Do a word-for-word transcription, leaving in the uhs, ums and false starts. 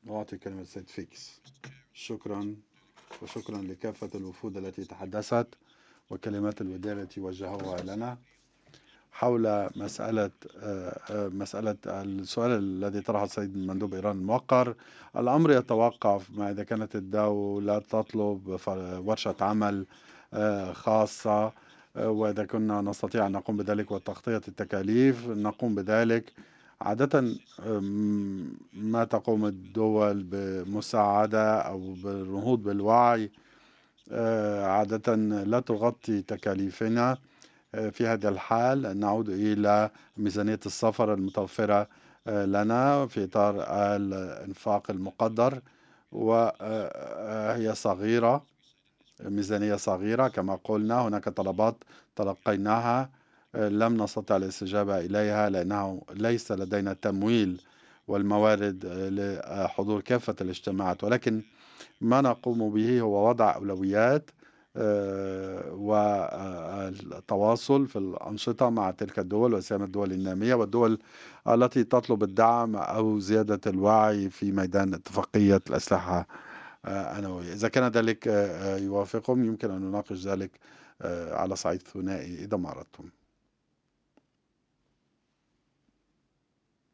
أعطي كلمة السيد فيكس. شكرا، وشكرا لكافة الوفود التي تحدثت وكلمات الوداع التي وجهوها لنا حول مسألة مسألة السؤال الذي طرحه السيد مندوب إيران الموقر. الأمر يتوقف ما إذا كانت الدولة تطلب ورشة عمل خاصة، وإذا كنا نستطيع أن نقوم بذلك وتغطية التكاليف نقوم بذلك. عادة ما تقوم الدول بمساعدة أو بالنهوض بالوعي عادة لا تغطي تكاليفنا. في هذا الحال نعود إلى ميزانية السفر المتوفرة لنا في إطار الإنفاق المقدر، وهي صغيرة، ميزانية صغيرة كما قلنا. هناك طلبات تلقيناها لم نستطع الاستجابة إليها لأنه ليس لدينا التمويل والموارد لحضور كافة الاجتماعات، ولكن ما نقوم به هو وضع أولويات والتواصل في الأنشطة مع تلك الدول وسيما الدول النامية والدول التي تطلب الدعم أو زيادة الوعي في ميدان اتفاقية الأسلحة النووية. إذا كان ذلك يوافقكم يمكن أن نناقش ذلك على صعيد ثنائي إذا ما أردتم.